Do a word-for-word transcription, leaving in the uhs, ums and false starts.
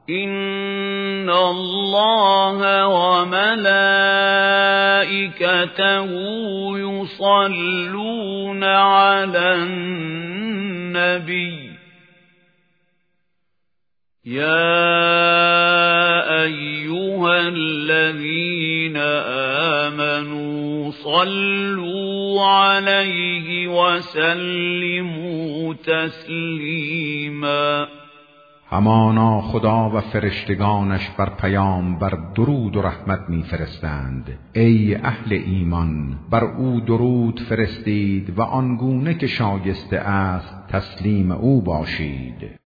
إن الله وملائكته يصلون على النبي يا أيها الذين آمنوا صلوا عليه وسلموا تسلیما. همانا خدا و فرشتگانش بر پیامبر درود و رحمت می‌فرستند. ای اهل ایمان، بر او درود فرستید و آنگونه که شایسته است تسلیم او باشید.